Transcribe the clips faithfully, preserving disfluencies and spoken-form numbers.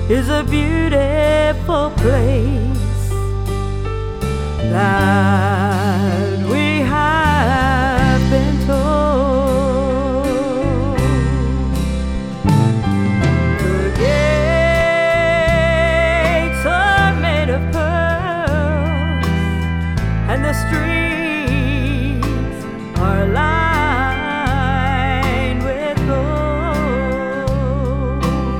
is a beautiful place that we have been told. The gates are made of pearls, and the streets are lined with gold.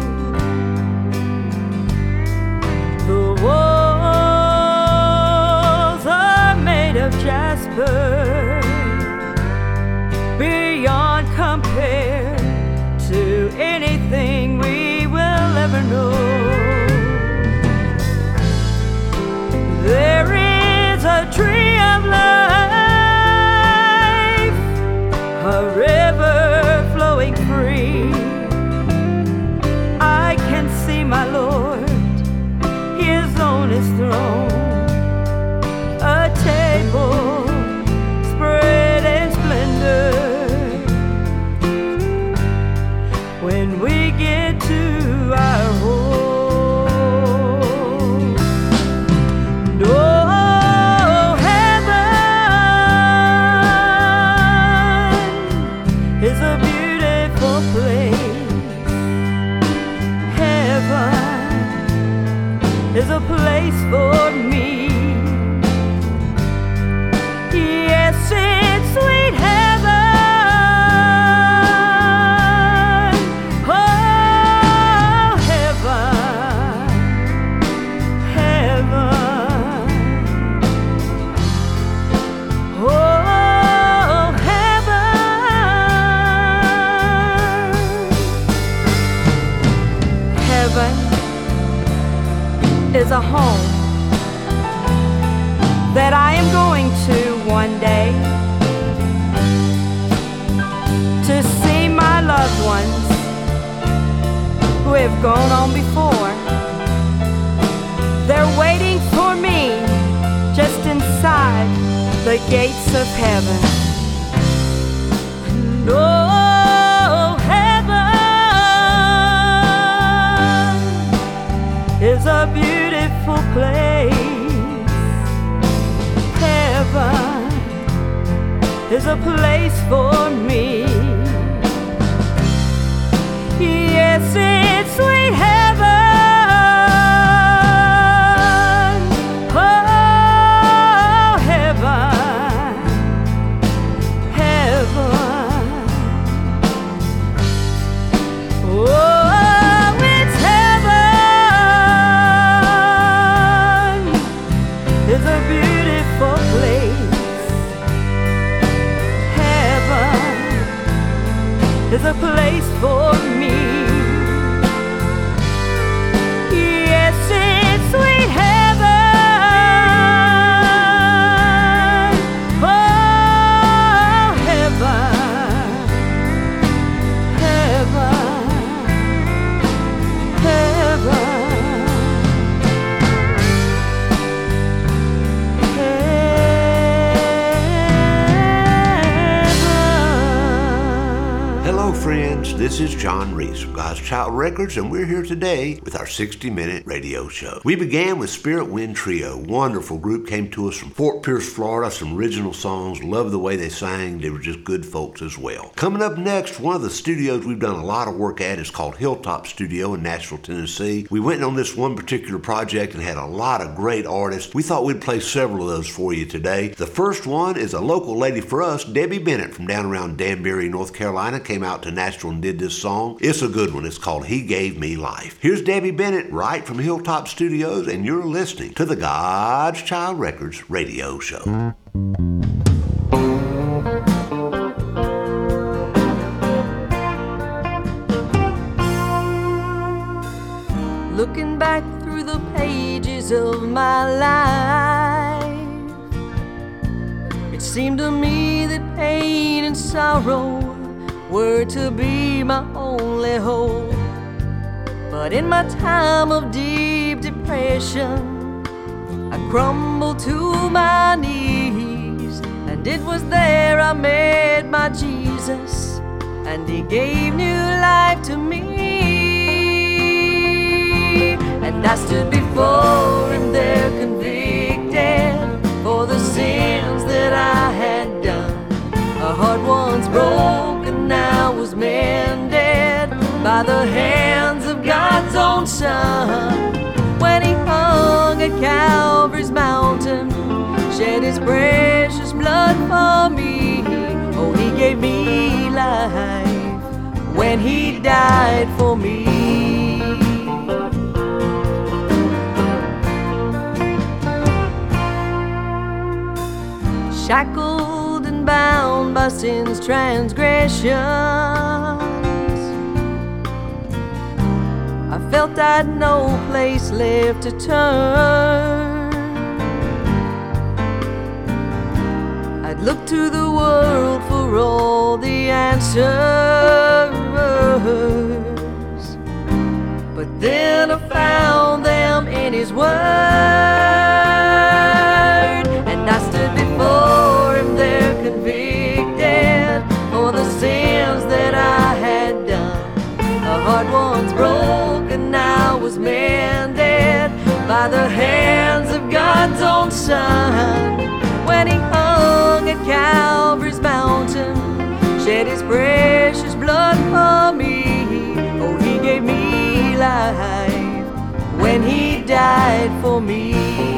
The walls are made of jasper, beyond compare to anything we will ever know. There is a tree of life, a river flowing free. I can see my Lord, He is on His throne. A table spread in splendor. When we get to our home, and oh, heaven is a beautiful place. Heaven is a place for me. Yes, it's sweet heaven. Oh, heaven, heaven. Oh, heaven. Heaven is a home that I am going to one day, to see my loved ones who have gone on before. They're waiting for me just inside the gates of heaven. And oh, heaven is a beautiful place. Heaven is a place for me. Yes, it's sweet heaven. Oh, heaven, heaven. Oh, it's heaven. It's a beautiful place. Heaven is a place for me. Yes, it's sweet heaven. Oh, heaven, heaven, heaven. Hello, friends. This is John Reese of God's Child Records, and we're here today with our sixty minute radio show. We began with Spirit Wind Trio. Wonderful group, came to us from Fort Pierce, Florida. Some original songs. Love the way they sang. They were just good folks as well. Coming up next, one of the studios we've done a lot of work at is called Hilltop Studio in Nashville, Tennessee. We went on this one particular project and had a lot of great artists. We thought we'd play several of those for you today. The first one is a local lady for us, Debbie Bennett from down around Danbury, North Carolina. Came out to Nashville and did this song. It's a good one. It's called He Gave Me Life. Here's Debbie Bennett right from Hilltop Studios, and you're listening to the God's Child Records radio show. Looking back through the pages of my life, it seemed to me that pain and sorrow were to be my only hope. But in my time of deep depression, I crumbled to my knees, and it was there I met my Jesus, and He gave new life to me. I stood before him there convicted for the sins that I had done. A heart once broken now was mended by the hands of God's own Son. When he hung at Calvary's mountain, shed his precious blood for me. Oh, he gave me life when he died for me. Shackled and bound by sin's transgressions, I felt I'd no place left to turn. I'd look to the world for all the answers, but then I found them in his word. And I stood before him there convicted for the sins that I had done. A heart once broken now was mended by the hands of God's own Son. When he hung at Calvary's mountain, shed his precious blood for me. Oh, he gave me life when he died for me.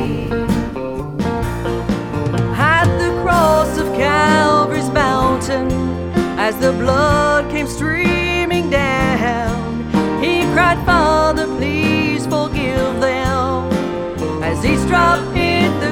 At the cross of Calvary's mountain, as the blood came streaming down, he cried, Father, please forgive them, as each drop hit the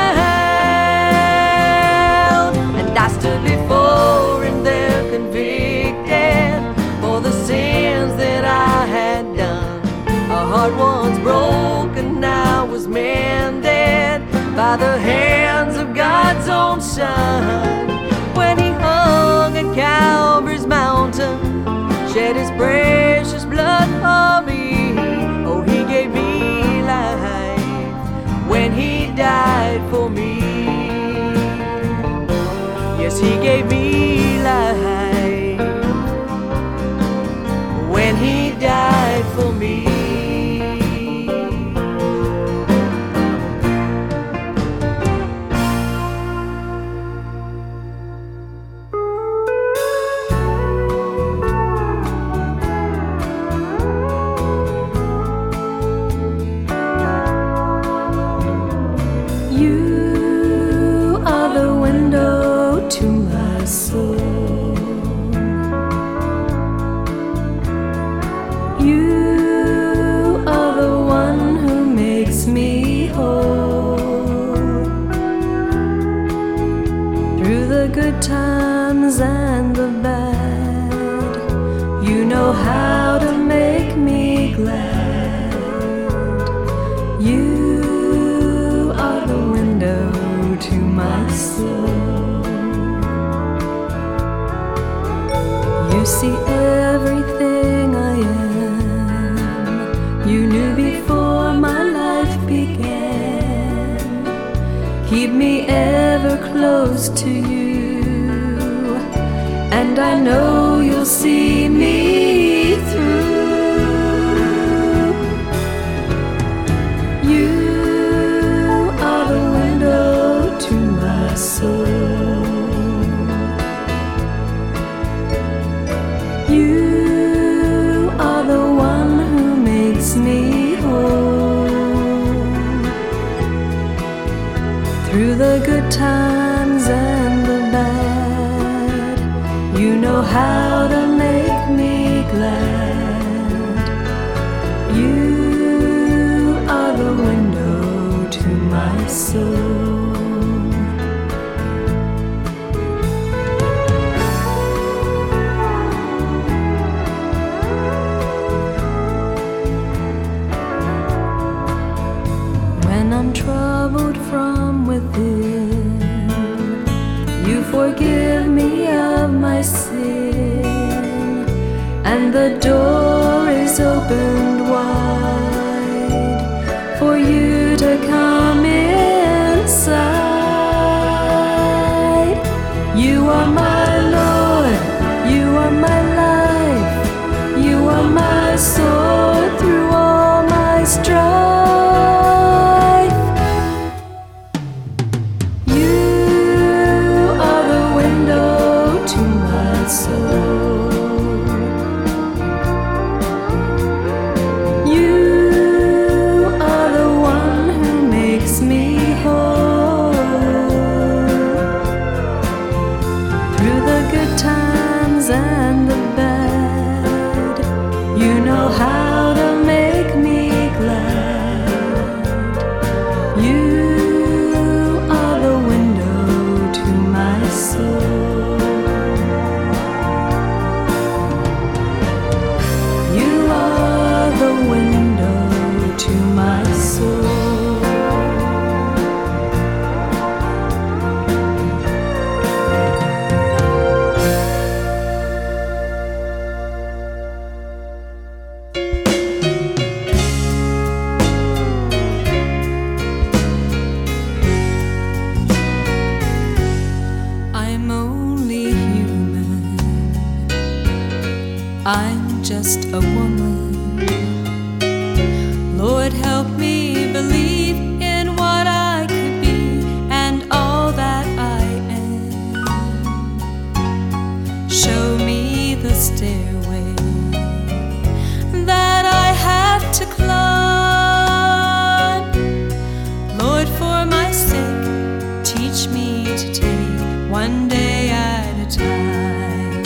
ground. And I stood before him there convicted for the sins that I had done. A heart once broken now was mended by the hands of God's own Son. When he hung at Calvary's mountain, shed his precious blood for me. Oh, he gave me life when he died for me. Yes, he gave me life when he died for me. Times and the bad, you know how to make me glad. You are the window to my soul. You see everything I am. You knew before my life began. Keep me ever close to you, and I know you'll see me through. You are the window to my soul. You are the one who makes me whole. Through the good times and the bad, you know how to make me glad. You are the window to my soul. When I'm troubled from within, you forgive me of my sin, and the door is opened wide for you to come inside. You are my Lord, you are my life, you are my soul through all my strife. just a woman. Lord, help me believe in what I could be and all that I am. Show me the stairway that I have to climb. Lord, for my sake, teach me to take one day at a time.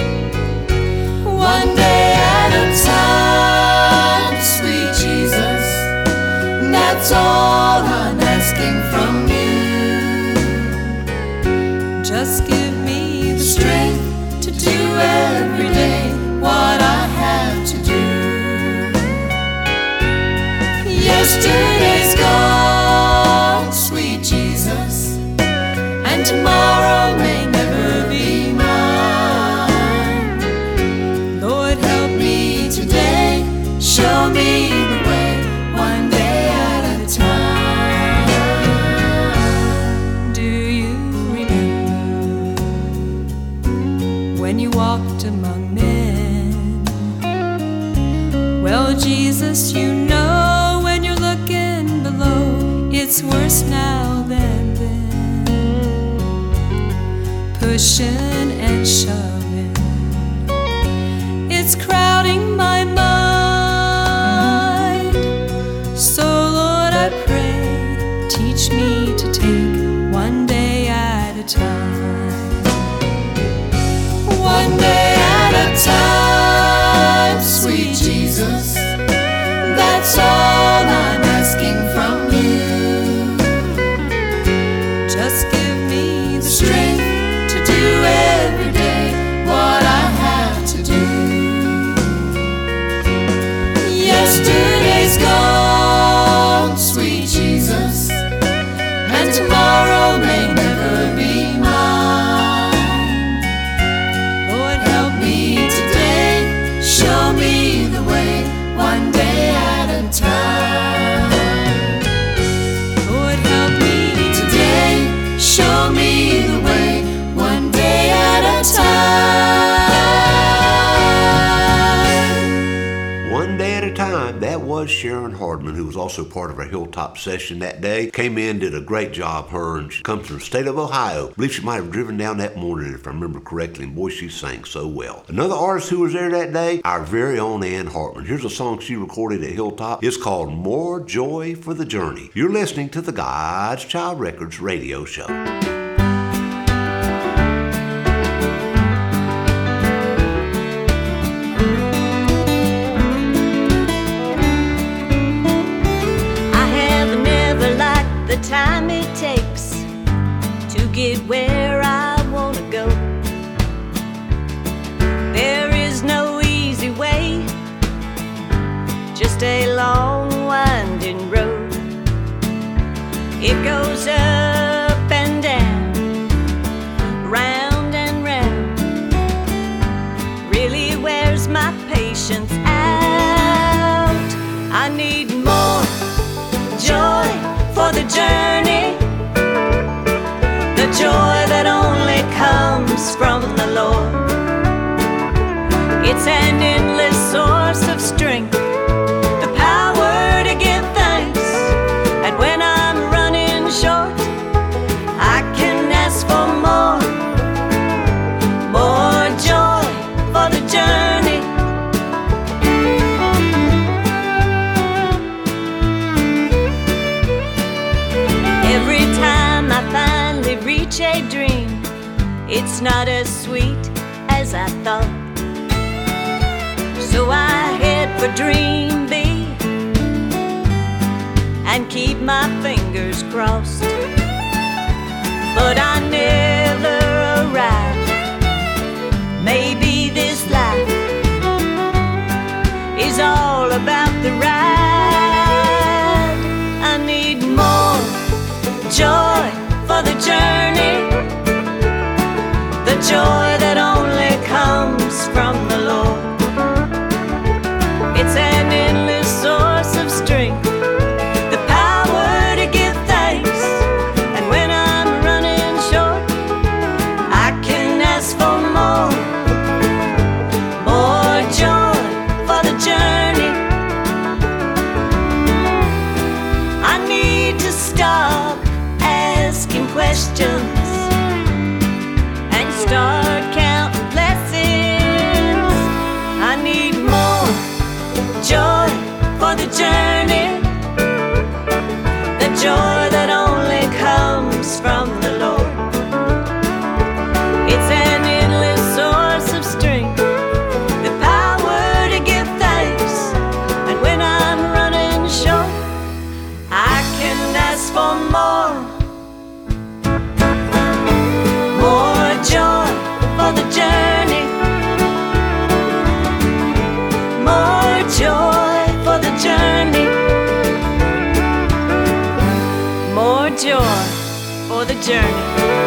One day at a time, sweet Jesus, that's all I'm asking from you. Just give me the strength to do every day what I have to do. Yesterday's gone, sweet Jesus, and tomorrow may never be mine. Lord, help me today, show me the way, one day at a time. Do you remember when you walked among men? Well, Jesus, you know when you're looking below, it's worse now than then. Pushing and shoving, it's crowding my mind. So Lord, I pray, teach me to take one day at a time. One day at a time, sweet Jesus, that's all I'm asking from you. Just give me the strength to do every day what I have to do. Yesterday's gone, sweet Jesus, and tomorrow may never be mine. Lord, help me today, show me the way, one day at a time. Lord, help me today, show me the way, one day at a time. One day at a time. That was Sharon Hardman, who was also part of our Hilltop session that day. Came in, did a great job, her, and she comes from the state of Ohio. I believe she might have driven down that morning, if I remember correctly, and boy, she sang so well. Another artist who was there that day, our very own Ann Hartman. Here's a song she recorded at Hilltop. It's called More Joy for the Journey. You're listening to the God's Child Records radio show. The time it takes to get where I want to go. There is no easy way, just a long winding road. It goes up and down, round and round. Really wears my patience out. I need more joy for the journey, the joy that only comes from the Lord. It's an endless source of strength, the power to give thanks. And when I'm running short, I can ask for more, more joy for the journey. Every time I finally reach a dream, it's not as sweet as I thought. So I head for Dream B and keep my fingers crossed. But I never arrive. Maybe this life is all about the ride. I need more joy for the journey, the joy that only comes from the Lord. It's an endless source of strength, the power to give thanks. And when I'm running short, I can ask for more, more joy for the journey.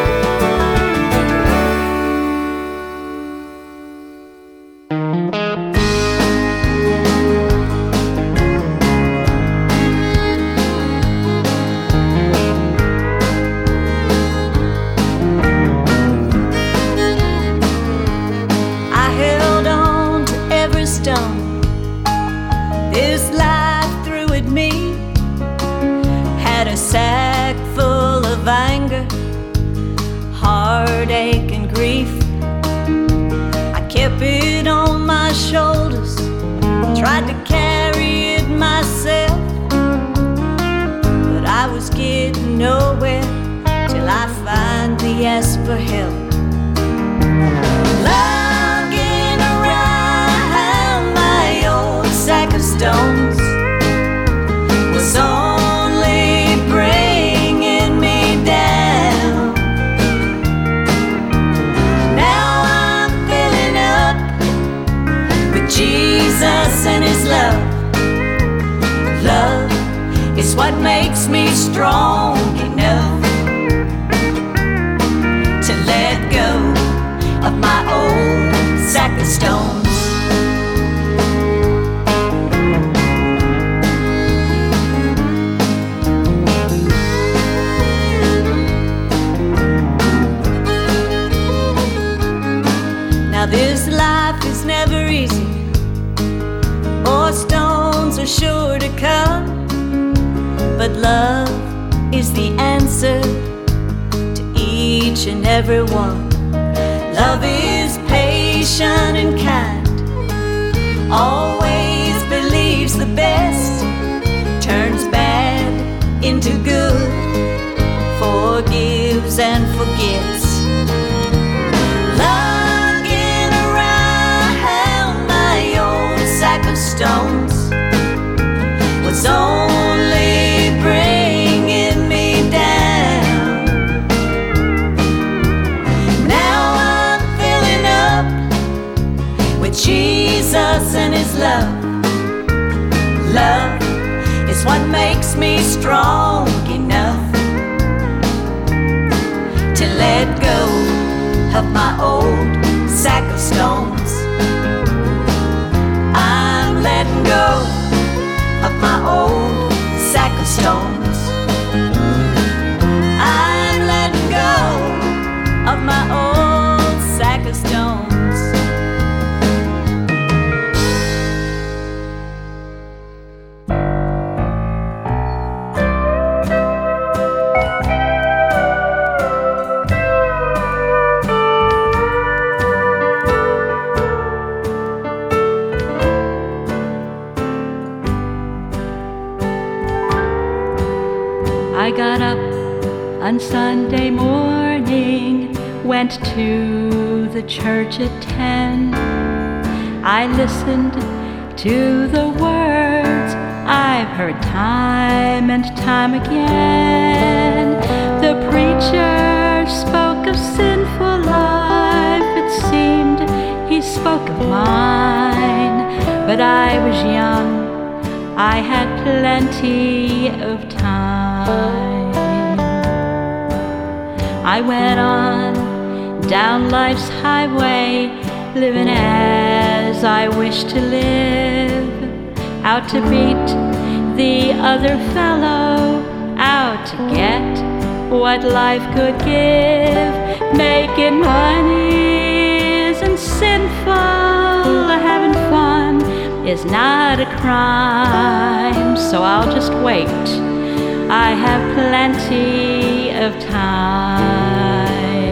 Heartache and grief, I kept it on my shoulders, tried to carry it myself, but I was getting nowhere till I finally asked for help. Lugging around my old sack of stones was only bringing me down. Jesus and His love. Love is what makes me strong enough to let go of my old sack of stones. Now this life is never easy. More stones are sure to come, but love is the answer to each and every one. Love is patient and kind, always believes the best, turns bad into good, forgives and forgets. Lugging around my old sack of stones was only bringing me down. Now I'm filling up with Jesus and His love. Love is what makes me strong enough to let go of my old sack of stones. I'm letting go of my old sack of stones. I'm letting go of my old sack of stones. I got up on Sunday morning, went to the church at ten. I listened to the words I've heard time and time again. The preacher spoke of sinful life, it seemed he spoke of mine. But I was young, I had plenty of time. I went on down life's highway, living as I wish to live, out to beat the other fellow, out to get what life could give. Making money isn't sinful, having fun is not a crime, so I'll just wait. I have plenty of time.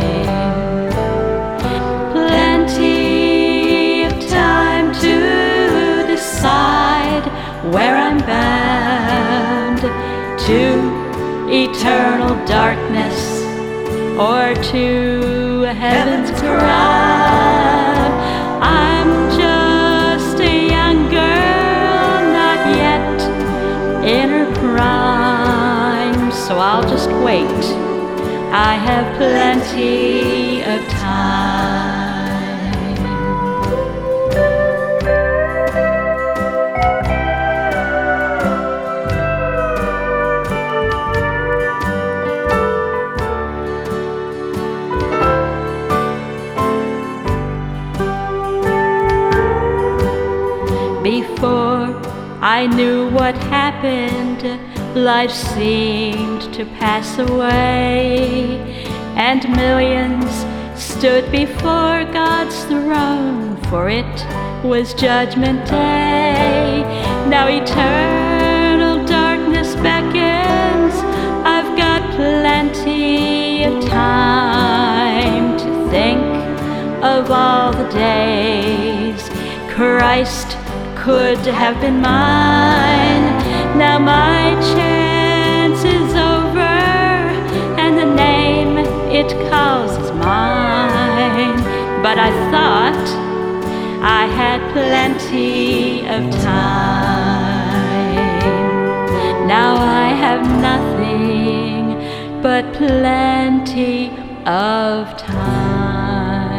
Plenty of time to decide where I'm bound, to eternal darkness or to heaven's crown. I'm just a young girl, not yet in her prime, so I'll just wait. I have plenty of time. I knew what happened. Life seemed to pass away, and millions stood before God's throne, for it was Judgment Day. Now eternal darkness beckons. I've got plenty of time to think of all the days Christ could have been mine. Now my chance is over, and the name it calls is mine. But I thought I had plenty of time. Now I have nothing but plenty of time.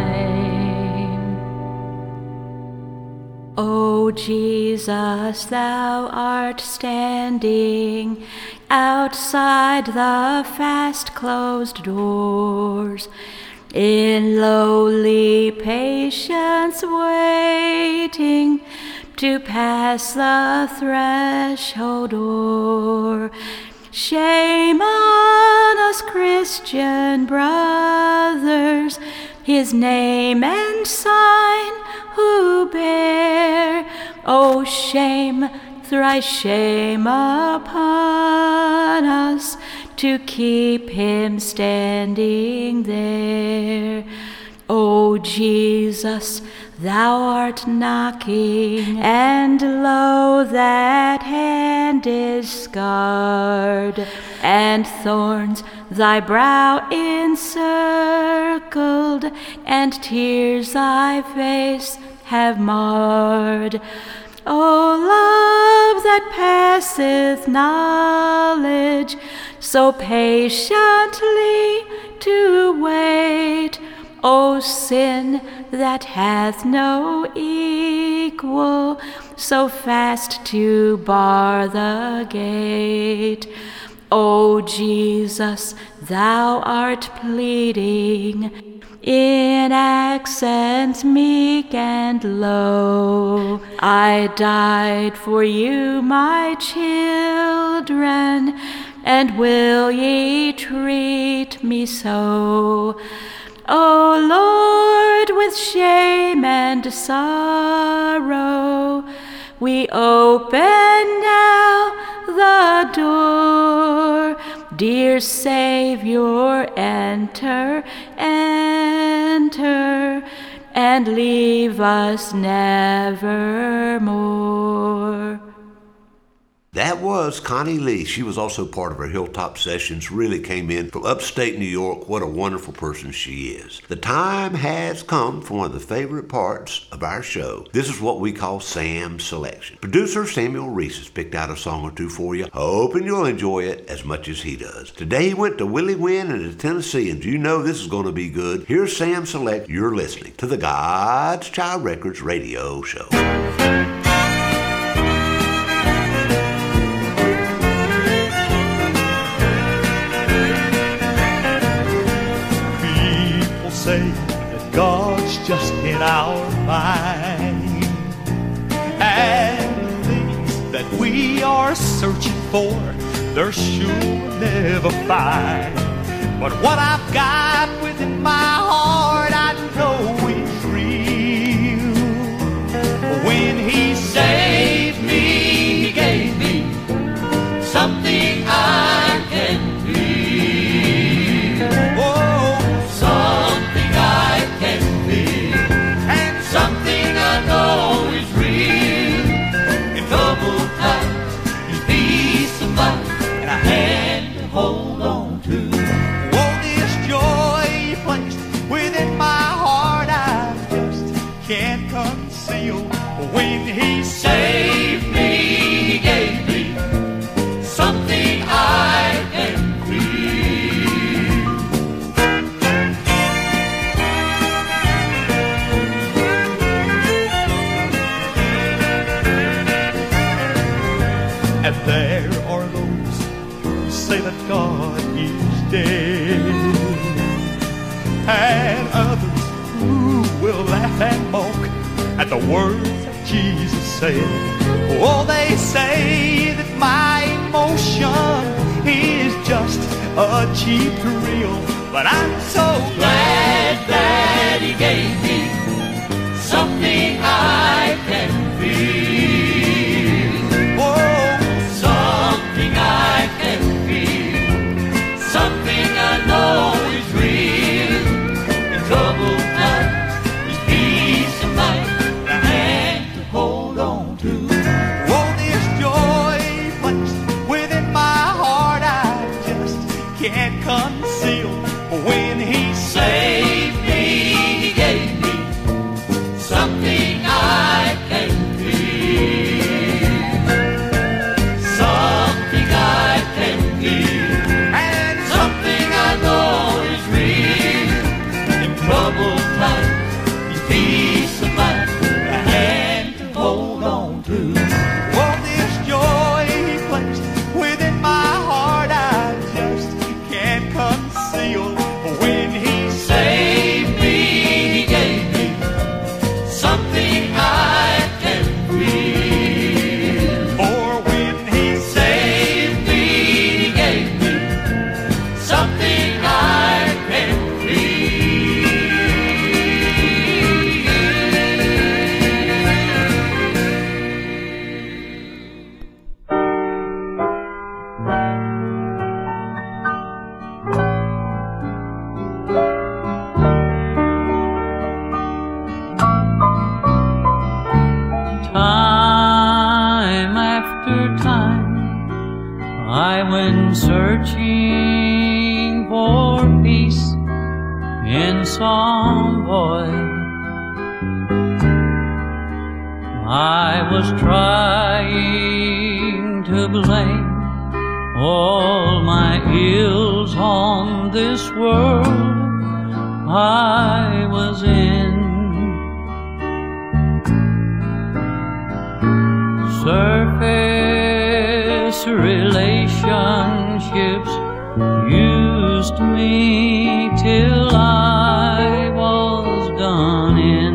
O Jesus, thou art standing outside the fast-closed doors, in lowly patience waiting to pass the threshold o'er. Shame on us, Christian brothers, his name and sign who bear. Oh, shame, thrice shame upon us, to keep him standing there. O Jesus, thou art knocking, and lo, that hand is scarred, and thorns thy brow encircled, and tears thy face have marred. O love that passeth knowledge, so patiently to wait. O sin that hath no equal, so fast to bar the gate. O Jesus, thou art pleading in accents meek and low. I died for you, my children, and will ye treat me so? O Lord, with shame and sorrow, we open now the door. Dear Savior, enter, enter, and leave us nevermore. That was Connie Lee. She was also part of our Hilltop Sessions, really came in from upstate New York. What a wonderful person she is. The time has come for one of the favorite parts of our show. This is what we call Sam's Selection. Producer Samuel Reese has picked out a song or two for you, hoping you'll enjoy it as much as he does. Today he went to Willie Wynn and to Tennessee, and you know this is going to be good. Here's Sam Select. You're listening to the God's Child Records radio show. Say that God's just in our mind, and the things that we are searching for, they're sure never find. But what I've got within my heart, I know is real. When He saved me, He gave me something I can feel. Oh, something I can feel, and something I know is real. In troubled times, His peace of mind, and a hand to hold on to. Oh, this joy He placed within my heart, I just can't conceal. When He saved me, He gave me something I can feel. And there are those who say that God is dead, and others who will laugh and mock at the words that Jesus said. Oh, they say that my emotion is just a cheap thrill, but I'm so glad that he gave me something I can feel. Oh, something I can feel, something I know is real. In troubled times, there's peace of mind, the hand to hold on to. Oh, this joy placed within my heart, I just can't conceal. When he saved me, he gave me something I can feel, something I can feel, and something I know is real. In troubled times, his peace of mind, a hand to hold on to. Oh, this joy he placed within my heart, I just can't conceal. When he saved me, he gave me something I can feel. For when he saved me, he gave me something I can Time after time, I went searching for peace in some void. I was trying to blame all my ills on this world I was in. Surface relationships used me till I was done in.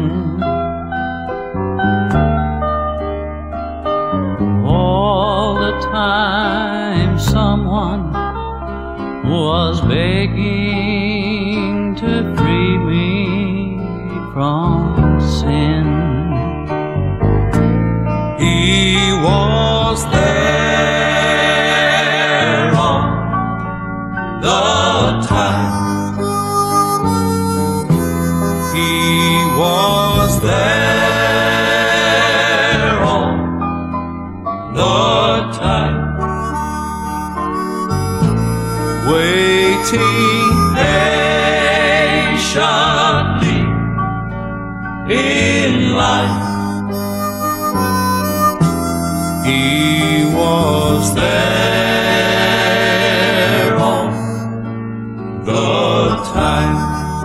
All the time someone was begging to free me from sin. He was there all the time. He was there all the time, waiting patiently in line. He was there all the time.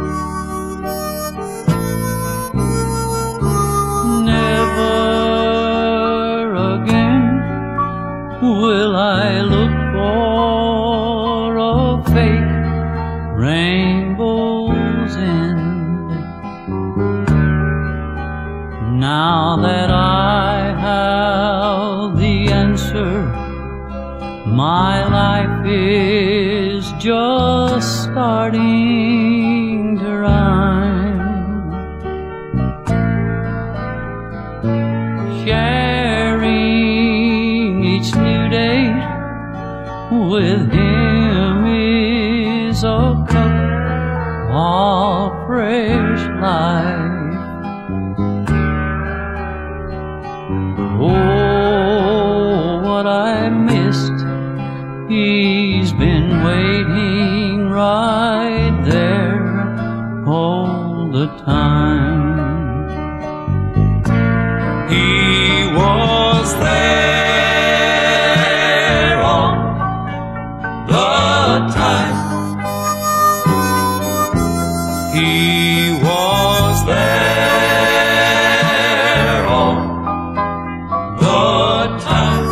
Never again will I look for a fake rainbow's end. Now that I have the answer, my life is just starting to rhyme. Sharing each new day with him is a cup of fresh life. Oh, what I missed, he's been waiting right there all the time. He was there all the time. He was there all the time,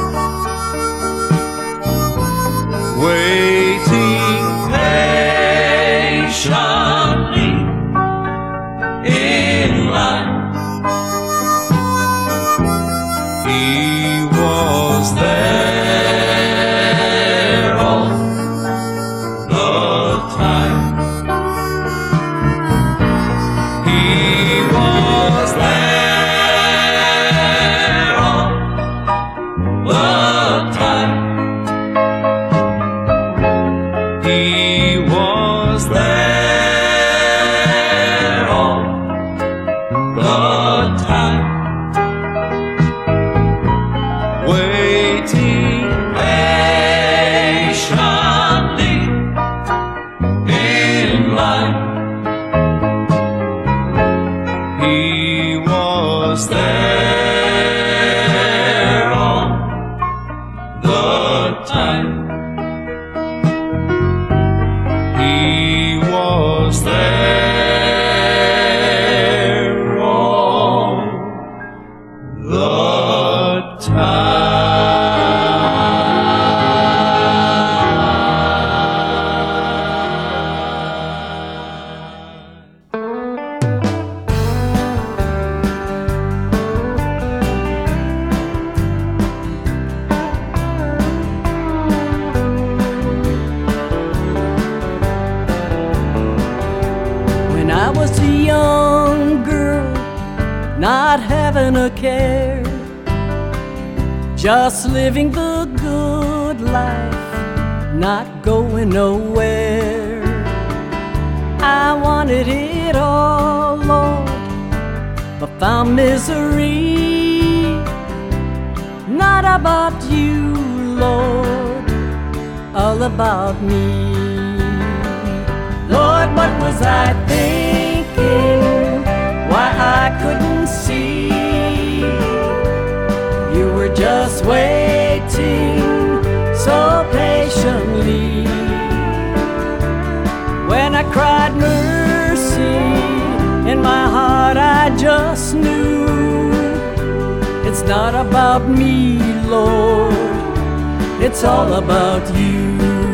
waiting patiently in time. He was there all the time. When I was a young girl, not having a care, just living the good life, not going nowhere. I wanted it all, Lord, but found misery. Not about you, Lord, all about me. Lord, what was I thinking? Why I couldn't see? You were just waiting so patiently. When I cried mercy, in my heart I just knew it's not about me, Lord, it's all about you.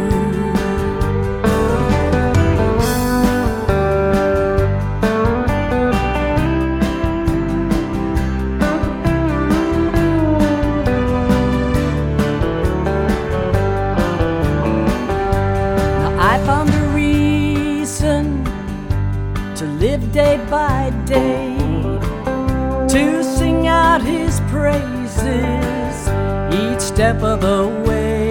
Day by day, to sing out His praises each step of the way,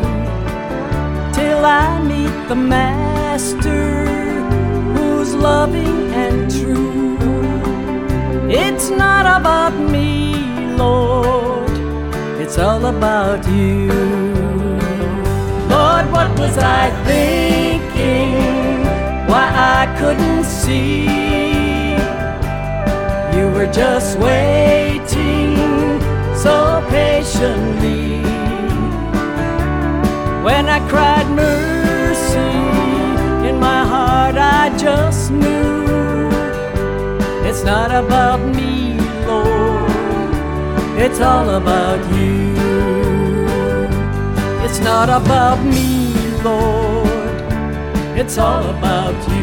till I meet the Master who's loving and true. It's not about me, Lord, it's all about you. Lord, what was I thinking? Why I couldn't see? You were just waiting so patiently. When I cried mercy, in my heart I just knew it's not about me, Lord, it's all about you. It's not about me, Lord, it's all about you.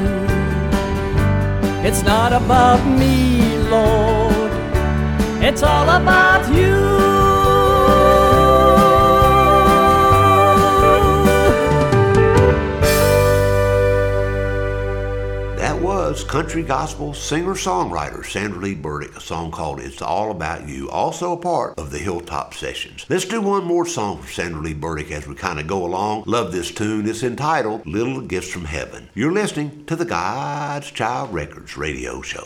It's not about me, Lord, it's all about you. That was country gospel singer-songwriter Sandra Lee Burdick, a song called It's All About You, also a part of the Hilltop Sessions. Let's do one more song from Sandra Lee Burdick as we kind of go along. Love this tune. It's entitled Little Gifts from Heaven. You're listening to the God's Child Records radio show.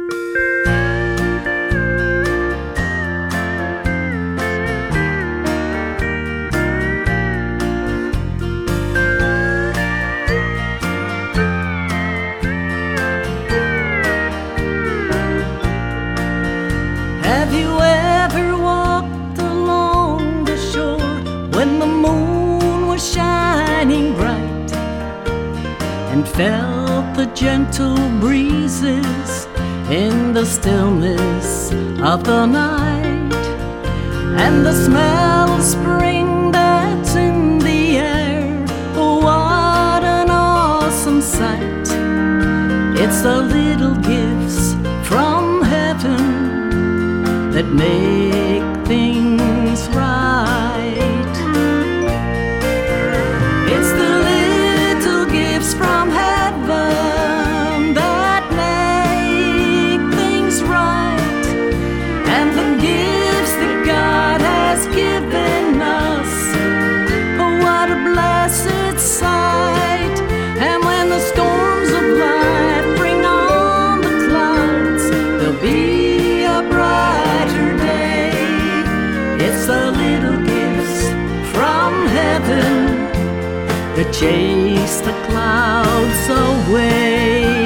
Have you ever walked along the shore when the moon was shining bright and felt the gentle breezes in the stillness of the night, and the smell of spring that's in the air? Oh, what an awesome sight! It's the little gifts from heaven that make things right. It's the little gifts from heaven that make things right, and the gifts that God has given us. Oh, what a blessed sight! And when the storms of life bring on the clouds, there'll be a bright the little gifts from heaven that chase the clouds away.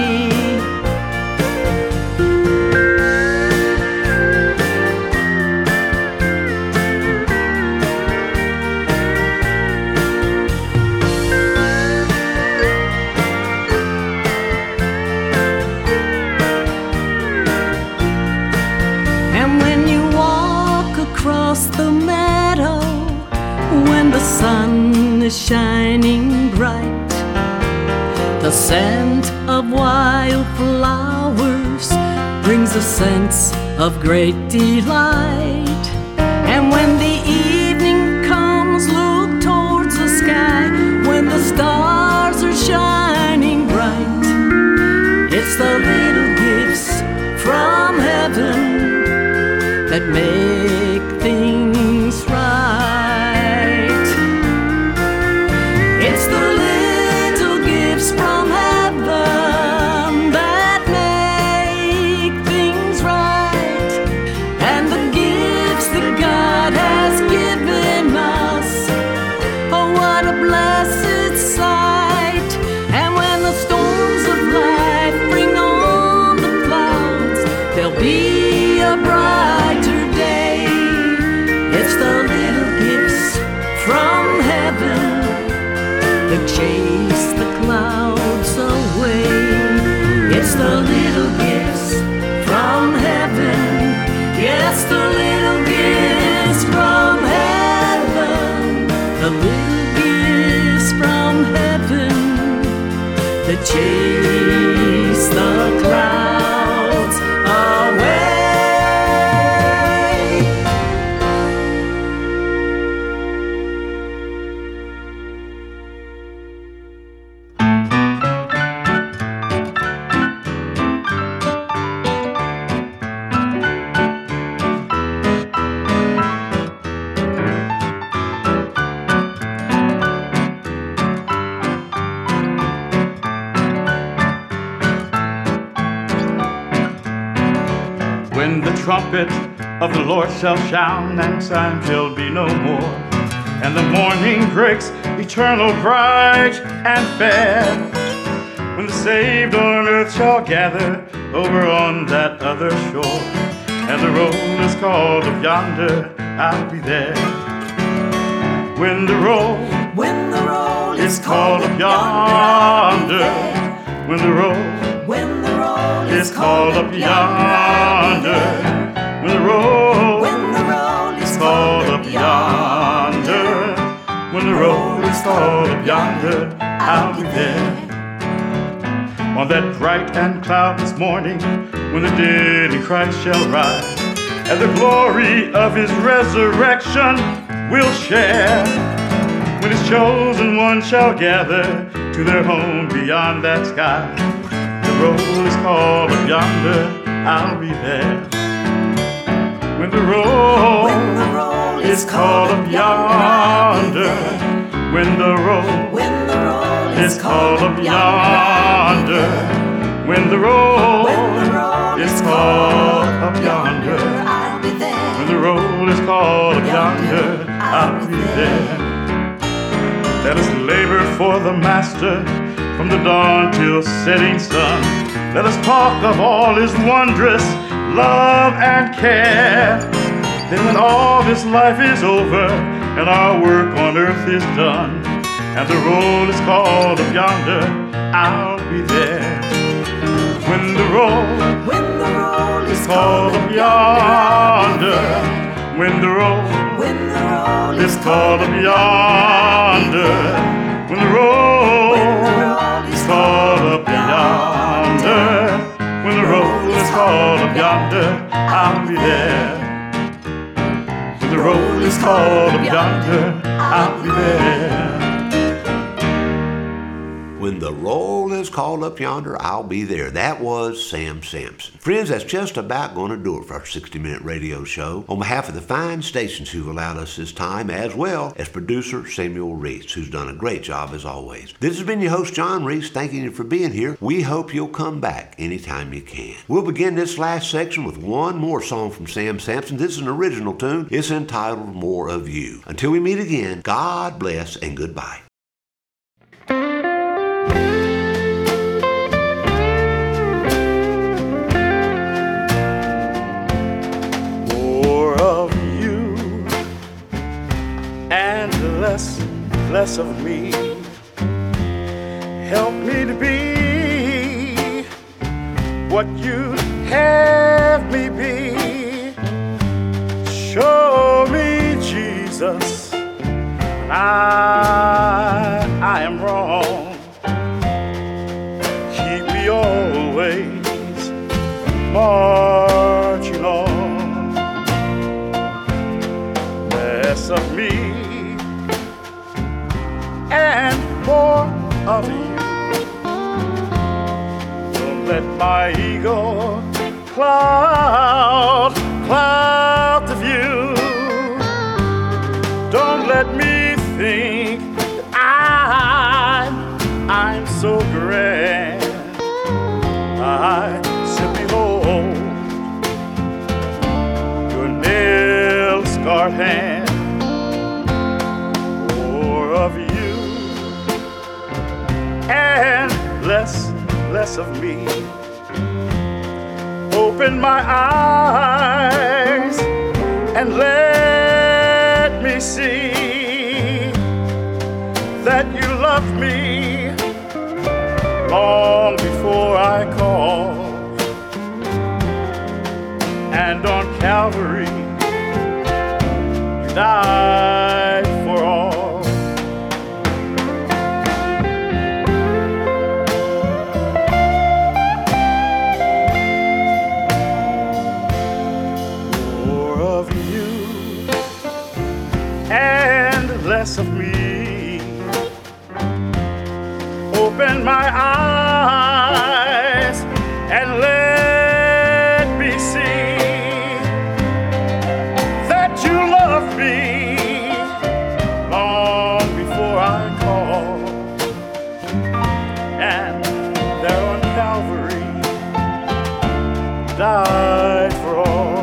when the sun is shining bright, the scent of wildflowers brings a sense of great delight. And when the evening comes, look towards the sky, when the stars are shining bright. It's the little gifts from heaven that make things right. It's the little gifts from heaven that make things right. And the gifts that God has given us, oh, what a blessed sight. And when the storms of life bring on the clouds, there'll be a brighter day. It's the little gifts from heaven that chase the clouds away. It's the little gifts from heaven. Yes, the little gifts from heaven. The little gifts from heaven that chase the clouds away. When the trumpet of the Lord shall sound, and time shall be no more, and the morning breaks eternal, bright and fair. When the saved on earth shall gather over on that other shore, and the roll is called up yonder, I'll be there. When the roll, When the roll is called up yonder, when the roll when the roll is called up yonder, when the roll when the roll is called up yonder, when the roll is called up yonder, I'll be there. On that bright and cloudless morning, when the dead in Christ shall rise, and the glory of his resurrection we'll share. When his chosen ones shall gather to their home beyond that sky, the roll is called up yonder, I'll be there. When the roll, when the roll is called up yonder, when the roll when the roll is called up yonder, when the roll when the roll is called up yonder, I'll be there. when the roll is called up yonder, I'll be there. Let us labor for the Master from the dawn till setting sun. Let us talk of all his wondrous love and care. Then when all this life is over and our work on earth is done, and the roll is called up yonder, I'll be there. When the roll When the roll is called up yonder, when the roll when the roll is called up yonder, when the roll is called up yonder, when the roll is called up yonder, I'll be there. When the roll is called up yonder, I'll be there. When the roll is called up yonder, I'll be there. That was Sam Sampson. Friends, that's just about going to do it for our sixty-minute radio show. On behalf of the fine stations who've allowed us this time, as well as producer Samuel Reese, who's done a great job as always. This has been your host, John Reese, thanking you for being here. We hope you'll come back anytime you can. We'll begin this last section with one more song from Sam Sampson. This is an original tune. It's entitled More of You. Until we meet again, God bless and goodbye. More of you and less, less of me. Help me to be what you'd have me be. Show me Jesus, I, I am wrong. Keep me always marching on. Less of me and more of you. Don't let my ego cloud, cloud the view. Don't let me think that I'm, I'm so grand. I simply hold your nail-scarred hand. More of you and less, less of me. Open my eyes and let me see that you love me long before I call. And on Calvary you died for all. More of you and less of me. Open my eyes and let me see that you love me long before I call. And there on Calvary died for all.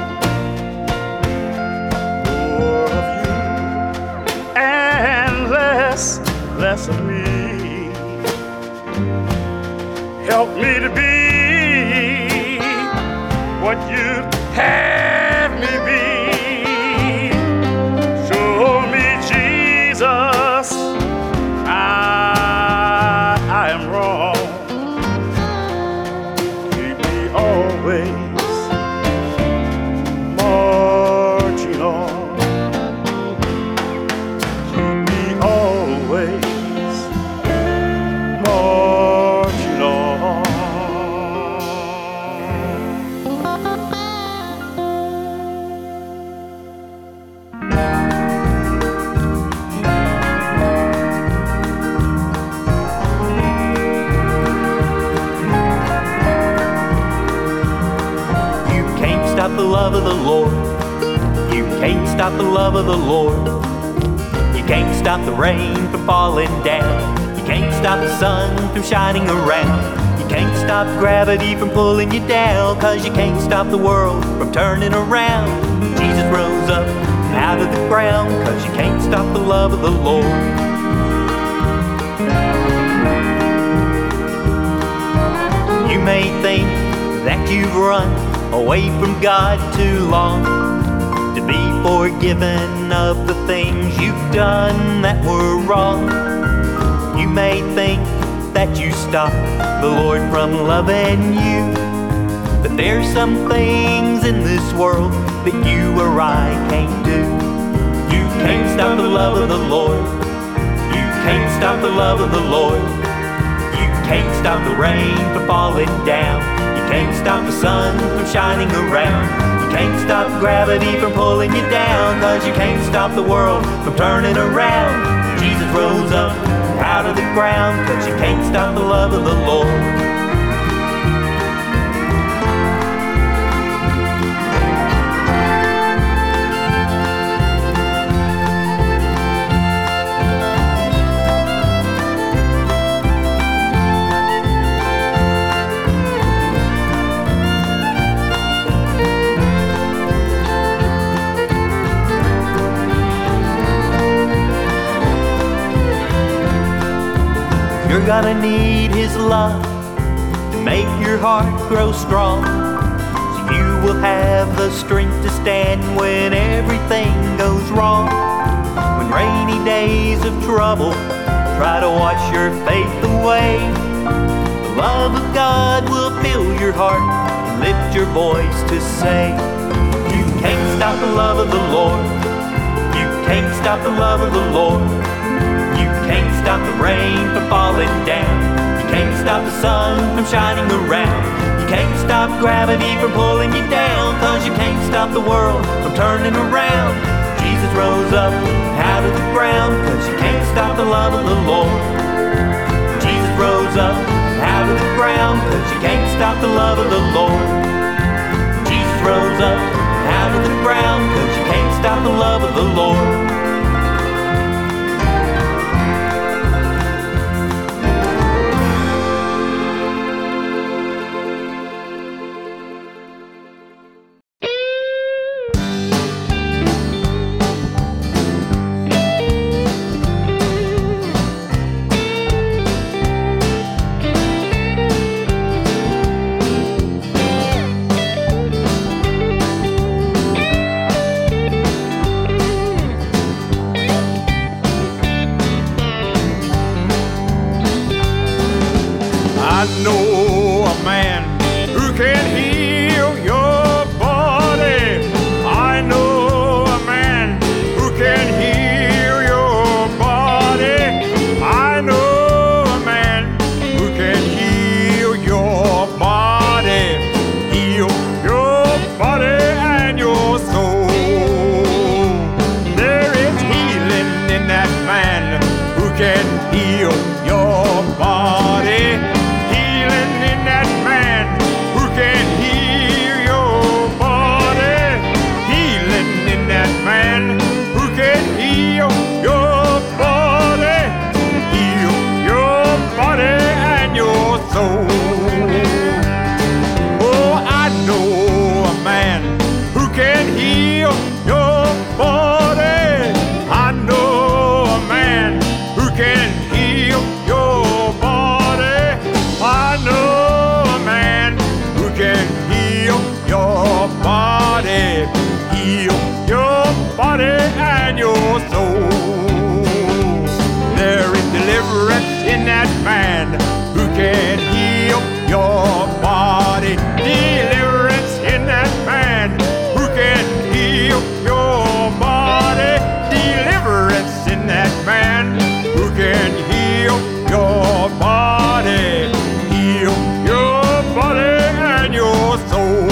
More of you and less, less of me. Help me to be what you have me be. Show me Jesus, I, I am wrong. Keep me always marching on. Keep me always marching on. You can't stop the love of the Lord. You can't stop the love of the Lord. You can't stop the rain from falling down. You can't stop the sun from shining around. You can't stop gravity from pulling you down. Cause you can't stop the world from turning around. Jesus rose up out of the ground. Cause you can't stop the love of the Lord. You may think that you've run away from God too long to be forgiven of the things you've done that were wrong. You may think that you stopped the Lord from loving you, but there's some things in this world that you or I can't do. You can't stop the love of the Lord. You can't stop the love of the Lord. You can't stop the rain from falling down. You can't stop the sun from shining around. You can't stop gravity from pulling you down. Cause you can't stop the world from turning around. Jesus rose up out of the ground. Cause you can't stop the love of the Lord. You're gonna need His love to make your heart grow strong, so you will have the strength to stand when everything goes wrong. When rainy days of trouble try to wash your faith away, the love of God will fill your heart and lift your voice to say, you can't stop the love of the Lord. You can't stop the love of the Lord. You can't stop the rain from falling down. You can't stop the sun from shining around. You can't stop gravity from pulling you down, 'cause you can't stop the world from turning around. Jesus rose up out of the ground, 'cause you can't stop the love of the Lord. Jesus rose up out of the ground, 'cause you can't stop the love of the Lord. Jesus rose up out of the ground, 'cause you can't stop the love of the Lord. I know a man who can heal your body. I know a man who can heal your body. I know a man who can heal your body. Heal your body and your soul. There is healing in that man who can heal your body. Body and your soul. There is deliverance in that man who can heal your body. Deliverance in that man who can heal your body. Deliverance in that man who can heal your body. Heal your body and your soul.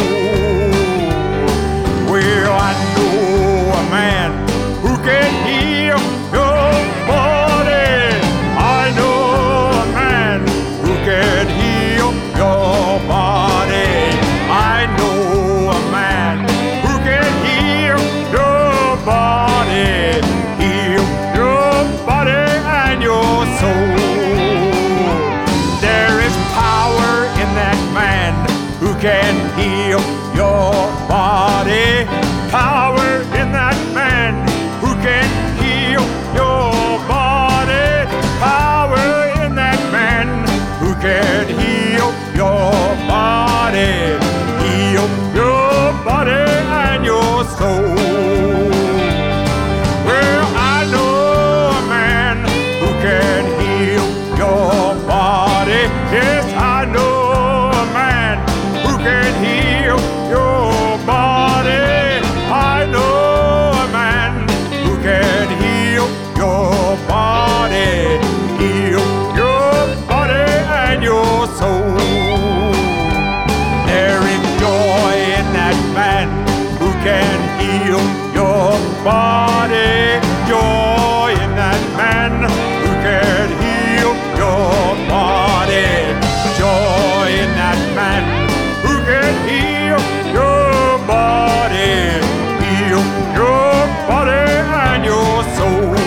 Well, I know a man who can heal your body. I know a man who can heal your body. I know a man who can heal your body. Heal your body and your soul. There is power in that man who can heal your body. Power in that man who can heal your body. Power in that man who can heal your body. Heal your body and your soul. Well, I know a man who can heal your body. Yes, I know a man who can heal your body. I know a man who can heal your body. Heal your body and your soul. There is joy in that man who can heal your body. Joy in that man who can heal your body. Joy in that man who can heal your body. Heal your body and your soul.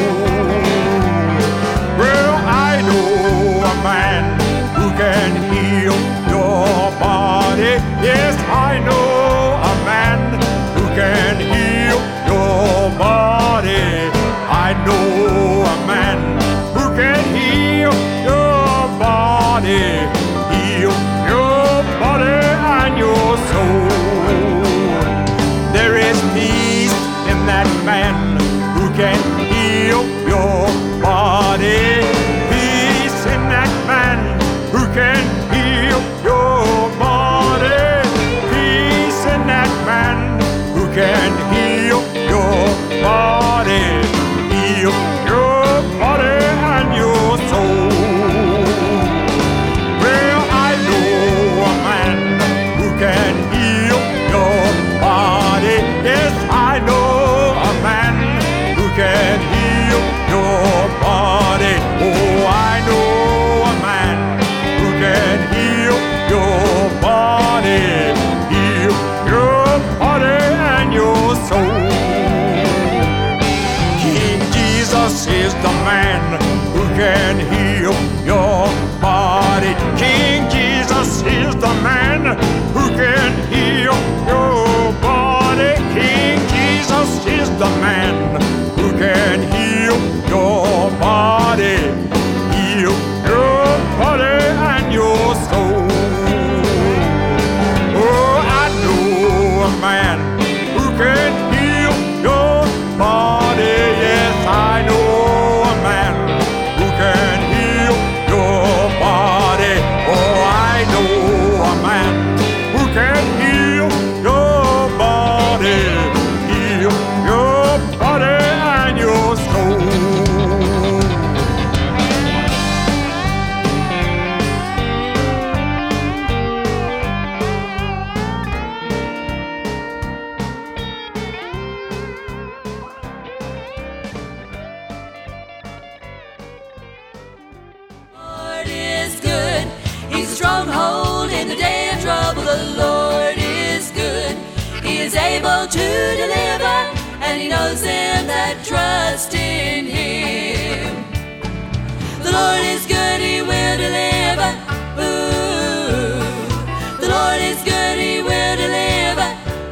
Well, I know a man who can heal your body. Yes, I know a man who can heal your body. I know a man man who can heal your body. King Jesus is the man who can heal your body. King Jesus is the man who can heal your body. Heal your body and your soul. Oh, I know a man who can heal your body. Yes, I know a man who can heal your body. Oh, I know a man who can heal your body. Heal your body and your soul. Lord is good. He's a stronghold in the day of trouble. The Lord is good. He is able to deliver, and He knows them that trust in Him. The Lord is good. He will deliver. Ooh. The Lord is good. He will deliver.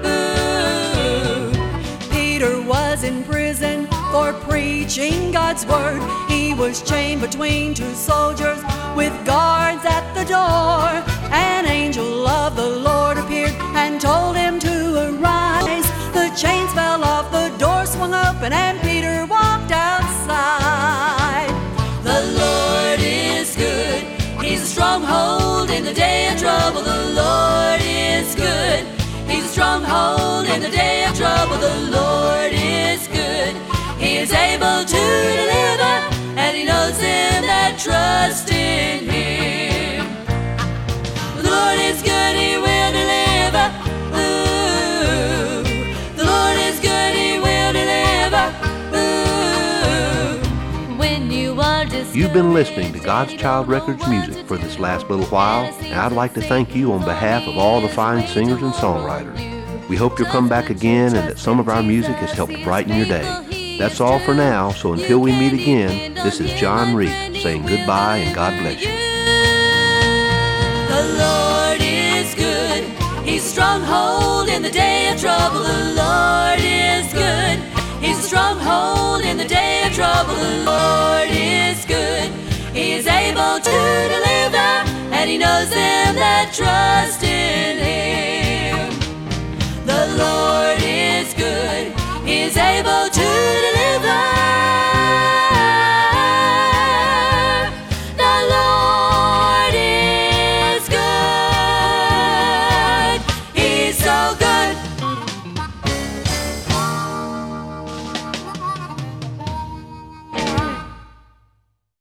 Ooh. Peter was in prison for preaching God's word. He was chained between two soldiers with guards at the door. An angel of the Lord appeared and told him to arise. The chains fell off, the door swung open, and Peter walked outside. The Lord is good. He's a stronghold in the day of trouble. The Lord is good. He's a stronghold in the day of trouble. The Lord is good. He is able to deliver, and He knows them that trust in Him. The Lord is good. He will deliver. Ooh. The Lord is good. He will deliver. Ooh. When you are discouraged. You've been listening to God's Child Records music for this last little while, and I'd like to thank you on behalf of all the fine singers and songwriters. We hope you'll come back again and that some of our music has helped brighten your day. That's all for now, so until we meet again, this is John Reese saying goodbye and God bless you. The Lord is good. He's a stronghold in the day of trouble. The Lord is good. He's a stronghold in the day of trouble. The Lord is good. He is able to deliver, and He knows them that trust in Him.